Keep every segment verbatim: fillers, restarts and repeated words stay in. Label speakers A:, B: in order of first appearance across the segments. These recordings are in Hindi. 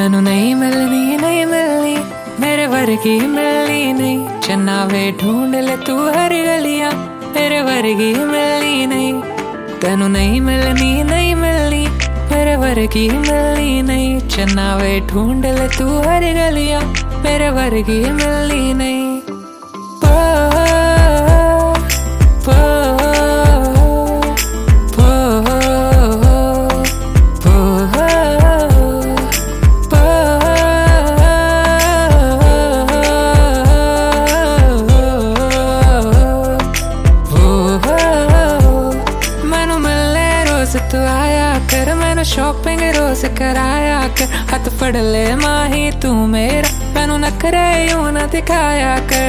A: तेनू नहीं मिलनी नहीं मिलनी मेरे वर्गी मिलनी नहीं। चन्ना वे ढूंढ ले तू हर गलियां मेरे वर्गी मिलनी नहीं। तेनू नहीं मिलनी नहीं मिलनी मेरे वर्गी मिलनी नहीं। चन्ना वे ढूंढ ले तू हर गलियां मेरे वर्गी मिलनी नहीं। तू आया कर मैनू शॉपिंग रोज कराया कर। हाथ फड़ ले माही तू मेरा मैनू नखरे यूं ना दिखाया कर।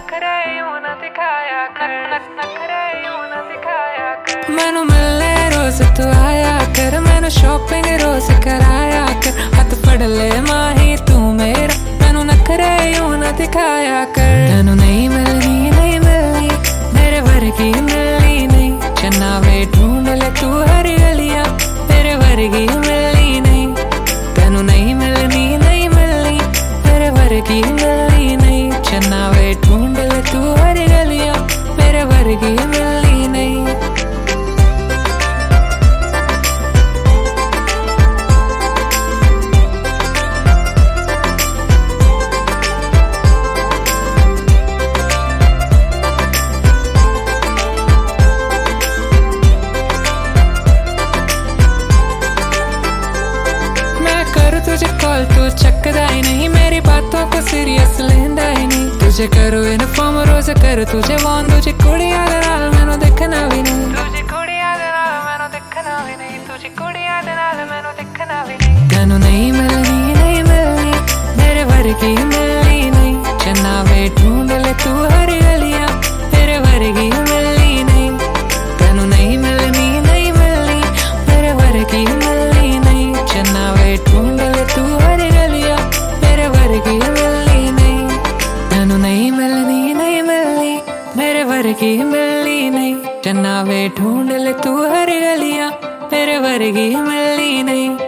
A: मैनू मिलने रोज तू आया कर मैनू शॉपिंग रोज कराया कर। हाथ फड़ ले माही तू मेरा मैनू नखरे यूं ना दिखाया कर। मैनू नहीं मिलनी नहीं मिलनी मेरे वर्गी मिलनी नहीं। चन्ना वे ढूंढ ले तू हर गलियां मेरे वर्गी मिलनी नहीं। तेनू नहीं मिलनी नहीं मिलनी मेरे वर्गी मिलनी नहीं। चन्ना वे ढूंढ ले तू हर गलियां मेरे वर्गी मिलनी नहीं। तुझे कॉल तू चकदा ही नहीं मेरी बातों को सीरियस लेंदा ही नहीं। तुझे करो इन्फॉर्म रोज कर तुझे वॉन तुझे कुड़ियां दे नाल मैनू देखना भी नहीं। तुझे कुड़ियां दे नाल मैनू देखना भी नहीं। तुझे कुड़ियां दे नाल मैनू देखना भी नहीं। तेनू नहीं मिलनी नहीं मिलनी मेरे वर्गी मिलनी नहीं। चन्ना वे ढूंढ ले तू हर गलियां मेरे वर्गी मिलनी नहीं। तेनू नहीं मिलनी नहीं मिलनी मेरे वर्गी मिलनी नहीं। चन्ना वे ढूंढ ले तू हर गलियां मेरे वर्गी मिलनी नहीं। तेनू नहीं मिलनी नहीं मिलनी मेरे वर्गी मिलनी नहीं। चन्ना वे ढूंढ ले तू हर गलियां मेरे वर्गी मिलनी नहीं।